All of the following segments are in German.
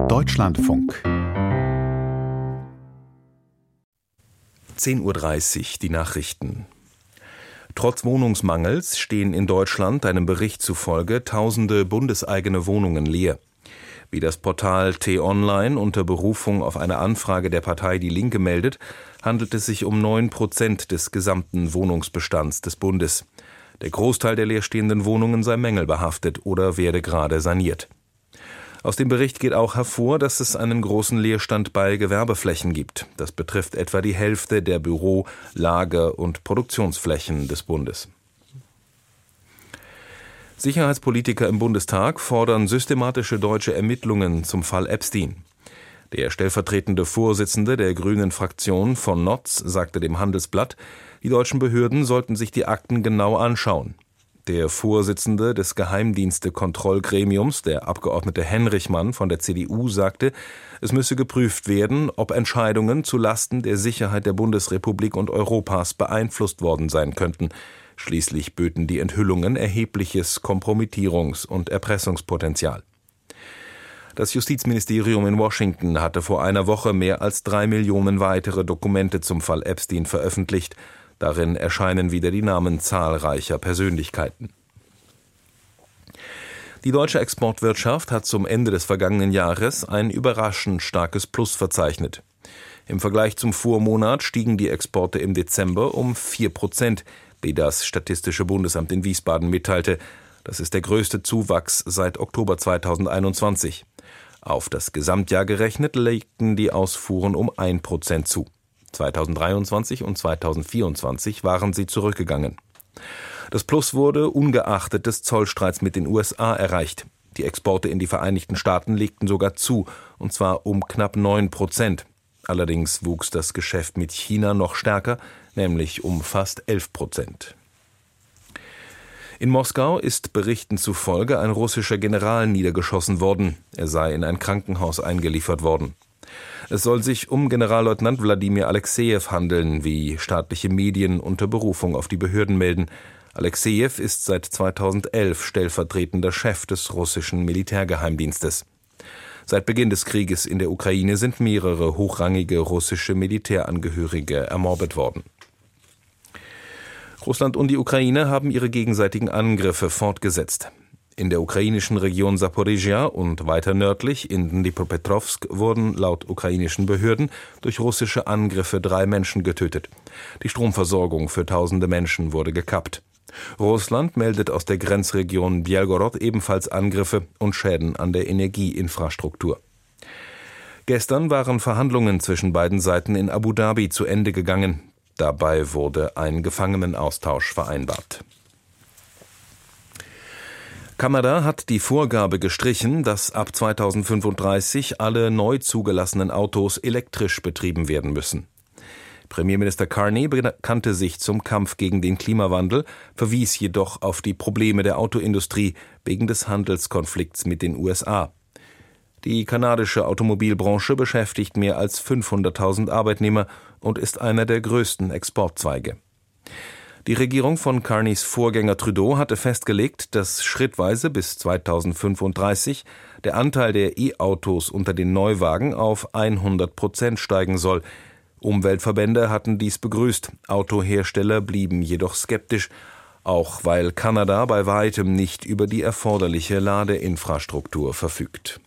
Deutschlandfunk 10:30 Uhr die Nachrichten. Trotz Wohnungsmangels stehen in Deutschland einem Bericht zufolge tausende bundeseigene Wohnungen leer. Wie das Portal T-Online unter Berufung auf eine Anfrage der Partei Die Linke meldet, handelt es sich um 9% des gesamten Wohnungsbestands des Bundes. Der Großteil der leerstehenden Wohnungen sei mängelbehaftet oder werde gerade saniert. Aus dem Bericht geht auch hervor, dass es einen großen Leerstand bei Gewerbeflächen gibt. Das betrifft etwa die Hälfte der Büro-, Lager- und Produktionsflächen des Bundes. Sicherheitspolitiker im Bundestag fordern systematische deutsche Ermittlungen zum Fall Epstein. Der stellvertretende Vorsitzende der Grünen-Fraktion von Notz sagte dem Handelsblatt, die deutschen Behörden sollten sich die Akten genau anschauen. Der Vorsitzende des Geheimdienste-Kontrollgremiums, der Abgeordnete Henrichmann von der CDU, sagte, es müsse geprüft werden, ob Entscheidungen zu Lasten der Sicherheit der Bundesrepublik und Europas beeinflusst worden sein könnten. Schließlich böten die Enthüllungen erhebliches Kompromittierungs- und Erpressungspotenzial. Das Justizministerium in Washington hatte vor einer Woche mehr als 3 Millionen weitere Dokumente zum Fall Epstein veröffentlicht. Darin erscheinen wieder die Namen zahlreicher Persönlichkeiten. Die deutsche Exportwirtschaft hat zum Ende des vergangenen Jahres ein überraschend starkes Plus verzeichnet. Im Vergleich zum Vormonat stiegen die Exporte im Dezember um 4%, wie das Statistische Bundesamt in Wiesbaden mitteilte. Das ist der größte Zuwachs seit Oktober 2021. Auf das Gesamtjahr gerechnet legten die Ausfuhren um 1% zu. 2023 und 2024 waren sie zurückgegangen. Das Plus wurde ungeachtet des Zollstreits mit den USA erreicht. Die Exporte in die Vereinigten Staaten legten sogar zu, und zwar um knapp 9%. Allerdings wuchs das Geschäft mit China noch stärker, nämlich um fast 11%. In Moskau ist Berichten zufolge ein russischer General niedergeschossen worden. Er sei in ein Krankenhaus eingeliefert worden. Es soll sich um Generalleutnant Wladimir Alexejew handeln, wie staatliche Medien unter Berufung auf die Behörden melden. Alexejew ist seit 2011 stellvertretender Chef des russischen Militärgeheimdienstes. Seit Beginn des Krieges in der Ukraine sind mehrere hochrangige russische Militärangehörige ermordet worden. Russland und die Ukraine haben ihre gegenseitigen Angriffe fortgesetzt. In der ukrainischen Region Saporizhia und weiter nördlich in Dnipropetrovsk wurden laut ukrainischen Behörden durch russische Angriffe 3 Menschen getötet. Die Stromversorgung für tausende Menschen wurde gekappt. Russland meldet aus der Grenzregion Bjelgorod ebenfalls Angriffe und Schäden an der Energieinfrastruktur. Gestern waren Verhandlungen zwischen beiden Seiten in Abu Dhabi zu Ende gegangen. Dabei wurde ein Gefangenenaustausch vereinbart. Kanada hat die Vorgabe gestrichen, dass ab 2035 alle neu zugelassenen Autos elektrisch betrieben werden müssen. Premierminister Carney bekannte sich zum Kampf gegen den Klimawandel, verwies jedoch auf die Probleme der Autoindustrie wegen des Handelskonflikts mit den USA. Die kanadische Automobilbranche beschäftigt mehr als 500.000 Arbeitnehmer und ist einer der größten Exportzweige. Die Regierung von Carneys Vorgänger Trudeau hatte festgelegt, dass schrittweise bis 2035 der Anteil der E-Autos unter den Neuwagen auf 100% steigen soll. Umweltverbände hatten dies begrüßt, Autohersteller blieben jedoch skeptisch, auch weil Kanada bei weitem nicht über die erforderliche Ladeinfrastruktur verfügt.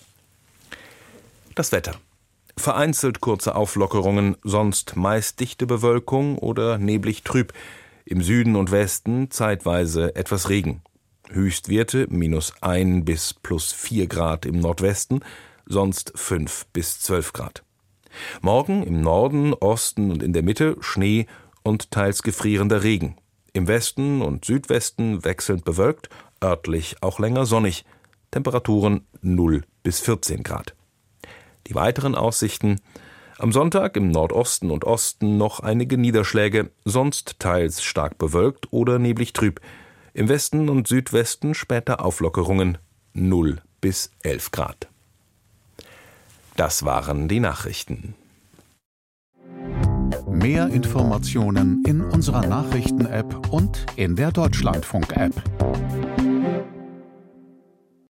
Das Wetter. Vereinzelt kurze Auflockerungen, sonst meist dichte Bewölkung oder neblig trüb. Im Süden und Westen zeitweise etwas Regen. Höchstwerte -1 bis +4 Grad im Nordwesten, sonst 5 bis 12 Grad. Morgen im Norden, Osten und in der Mitte Schnee und teils gefrierender Regen. Im Westen und Südwesten wechselnd bewölkt, örtlich auch länger sonnig. Temperaturen 0 bis 14 Grad. Die weiteren Aussichten: am Sonntag im Nordosten und Osten noch einige Niederschläge, sonst teils stark bewölkt oder neblig trüb. Im Westen und Südwesten später Auflockerungen 0 bis 11 Grad. Das waren die Nachrichten. Mehr Informationen in unserer Nachrichten-App und in der Deutschlandfunk-App.